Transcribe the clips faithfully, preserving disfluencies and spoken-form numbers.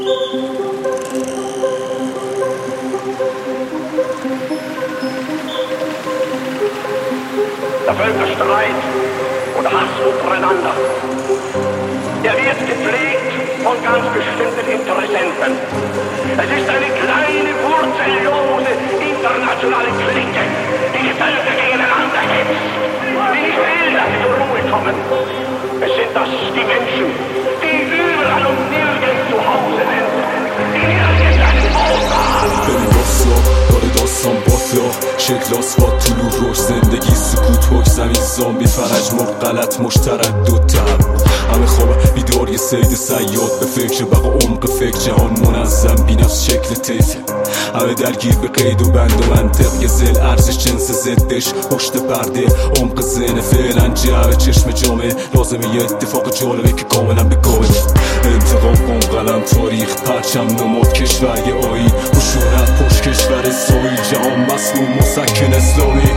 Der Völkerstreit und Hass untereinander, der wird gepflegt von ganz bestimmten Interessenten. Es ist eine kleine, wurzellose internationale Clique, die die Völker gegeneinander hetzt, die nicht will, dass sie zur Ruhe kommen. Es sind das die Menschen, die überall und nirgends zu Hause sind, die nirgends einen Ort haben. داستان باطلا شکل آسفات طلوع روش زندگی سکوت حک زمین زامبی فرج مرد غلط مشترک دو تب همه خواب بیدار یه سید سیاد به فکر بقا عمق فکر جهان منظم بی نفس شکل تیف همه درگیر به قید و بند و منطق یه زل ارزش جنس زدش پشت پرده عمق ذهن فعلا جعب چشم جامعه لازمه یه اتفاق جالبه که کاملا به گاهه انتقام قوم قلم تاریخ پرچم نماد کشور یه آیین خشونت پشت کشور اسرائیل جهان مسلوم مسکن اسلامی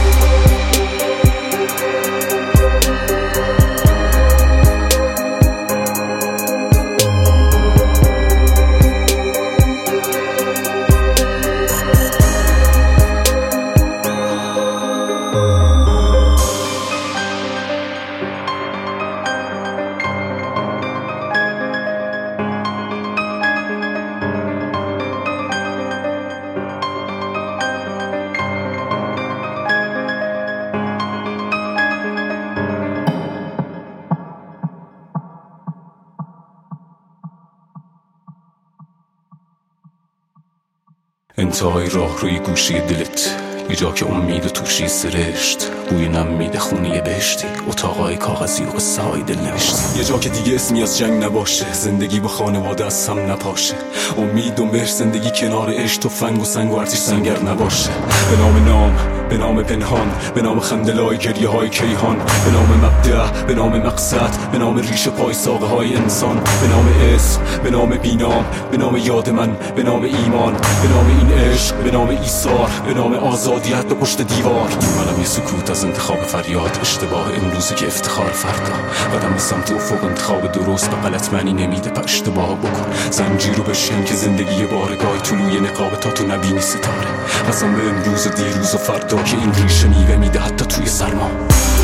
انتهای راه روی گوشی دلت یه جا که امید و توشی سرشت بوی نم میده خونی بهشتی اتاقای کاغذی و قصه های دل نوشتی یه جا که دیگه اسمی از جنگ نباشه زندگی با خانواده از هم نپاشه امید و مهر زندگی کنار عشق و فنگ و سنگ و ارتش سنگر نباشه به نام نام به نام پنهان به نام خندلای گریه های کیهان به نام مبدأ به نام مقصد به نام ریشه پای ساقه های انسان به نام اسم به نام بینام به نام یاد من به نام ایمان به نام این عشق به نام ایثار به نام آزادی حتی پشت دیوار این منم یه سکوت از انتخاب فریاد اشتباه امروزه که افتخار فردا قدم به سمت افق انتخاب درست به غلط معنی نمیده پا اشتباه بکن زنجیر رو بشکن که زندگی بارگاه طلوع نقاب تا تو نبینی ستاره قسم به امروز و دیروز و فردا که این ریشه میوه میده حتی توی سرما